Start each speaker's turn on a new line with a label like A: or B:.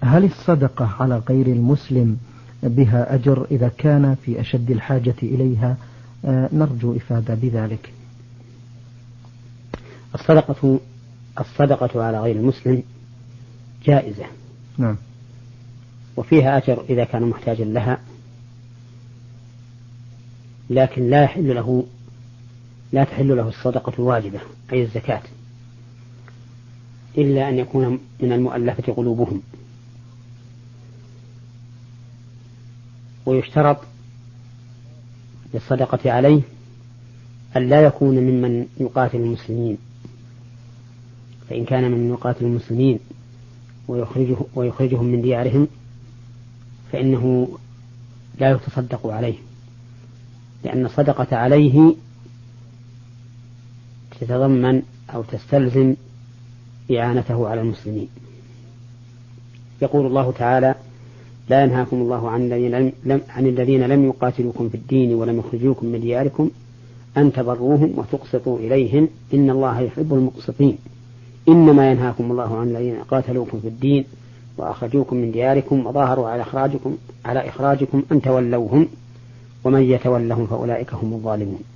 A: هل الصدقة على غير المسلم بها أجر إذا كان في أشد الحاجة إليها؟ نرجو إفادة بذلك.
B: الصدقة على غير المسلم جائزة،
A: نعم،
B: وفيها أجر إذا كان محتاجا لها، لكن لا تحل له الصدقة الواجبة أي الزكاة إلا أن يكون من المؤلفة قلوبهم. ويشترط للصدقة عليه أن لا يكون ممن يقاتل المسلمين، فإن كان ممن يقاتل المسلمين ويخرجهم من ديارهم فإنه لا يتصدق عليه، لأن الصدقة عليه تتضمن أو تستلزم إعانته على المسلمين. يقول الله تعالى: لا ينهاكم الله عن الذين لم يقاتلوكم في الدين ولم يخرجوكم من دياركم أن تبروهم وتقسطوا إليهم إن الله يحب المقسطين. إنما ينهاكم الله عن الذين قاتلوكم في الدين وأخرجوكم من دياركم وظاهروا على إخراجكم أن تولوهم ومن يتولهم فأولئك هم الظالمون.